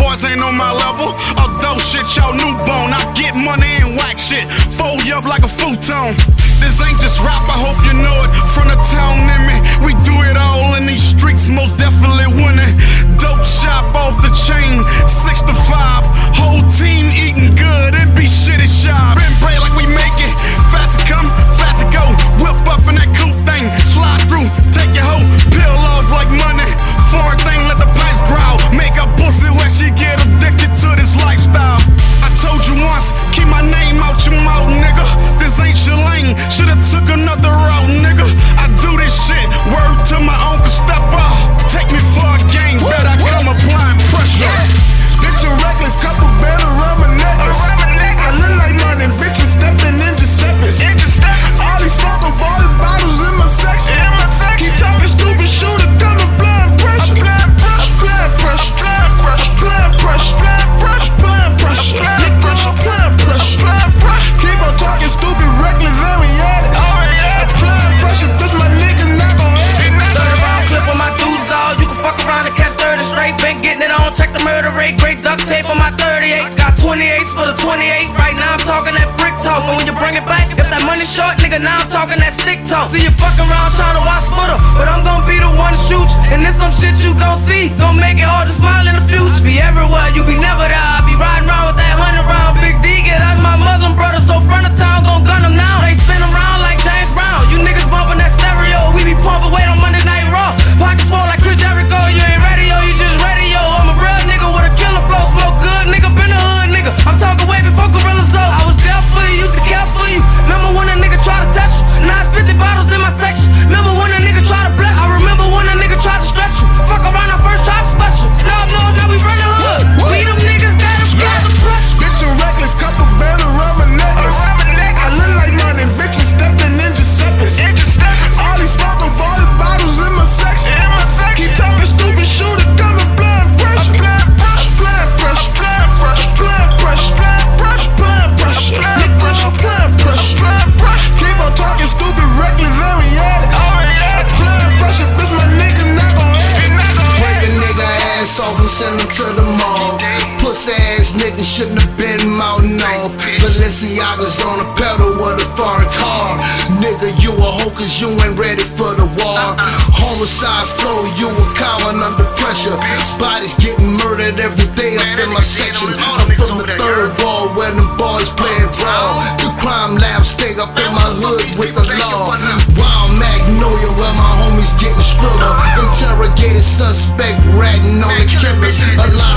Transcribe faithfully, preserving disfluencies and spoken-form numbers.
boys ain't on my level. Although shit, y'all newborn. I get money and whack shit, fold you up like a futon. This ain't just rap, I hope you know it. From the town in me, we do it all in these streets, most definitely winning. Dope shop off the chain, six to five. Whole team eating good, it be shitty shop. Been pray like we make it, fast to come, fast to go. Whip up in that coupe thing, slide through, take your hoe, peel off like money. Foreign thing, let the pipes growl. Make a pussy where she get addicted to this lifestyle. I told you once, keep my name out your mouth, nigga. This ain't your lane, shoulda took another route, nigga. I do this shit, word to my uncle, step up. Take me for a game, bet I come applying pressure. Yeah. Bitch, a reckless, couple band around my necklace. I look like money, bitches stepping in Giuseppe's. All these smoking ball bottles in my section. Keep talking stupid, shoot it down the blind pressure. Applying pressure, applying pressure, applying pressure, applying pressure. Keep on talking stupid, reckless, and we at it. Applying pressure, this my nigga not gon' hit it. thirty round clip on my dudes, dog. You can fuck around and catch thirty straight. Been getting it on, check the murder rate. Great duct tape on my thirty-eight. Got twenty-eights for the twenty-eight. Right now I'm talking that brick talk. And when you bring it back, if that money short, nigga, now I'm talking that stick talk. See you fucking around trying to watch sputter, but I'm gon' be the one to shoot you. And this some shit you gon' see. Gon' make it hard to smile in the future. Be everywhere, you be never there. I be riding around with that hundred round Big D. Get out my Muslim brother, so front of town gon' gun them now. They spin around like James Brown. You niggas bumping that stereo. We be pumping weight on Monday Night Raw. Pockets small like Chris Jericho. You ain't ready, yo, you just ready, yo. I'm a real nigga with a killer flow. Smoke good, nigga, been the hood, nigga. I'm talking way before Gorilla Zoe. I was there for you, used to care for you. Remember when a nigga try to touch you? Now it's fifty bottles in my section. Remember when a nigga try to bless you? I remember when a nigga tried to stretch you. Fuck around, I first tried to spot you. Snub nose, now we run the hood. We them niggas got them, got the pressure. Bitch, a reckless, couple band around my necklace. I look like money, bitches stepping in Giuseppe's. All these smoking ball bottles in my section. Keep talking stupid, shoot it down the blind pressure. Applying pressure, applying pressure, applying pressure, applying pressure. Keep on talking stupid, reckless, and we at it. Applying pressure, bitch, my nigga not gon' hit it. Break a nigga ass off and send him to the mall. Pussy ass nigga shouldn't have been mounting off. Balenciaga's on a pedal with a foreign car. Nigga, you a hoe cause you ain't ready for the war. Homicide flow, you a coward under pressure. Bodies getting murdered every day up in my section. I'm from the third wall where them boys playing ball. The crime lab stay up in my hood with the law. Wild Magnolia where my homies getting struggled. Interrogated suspect ratting on the killers. A lot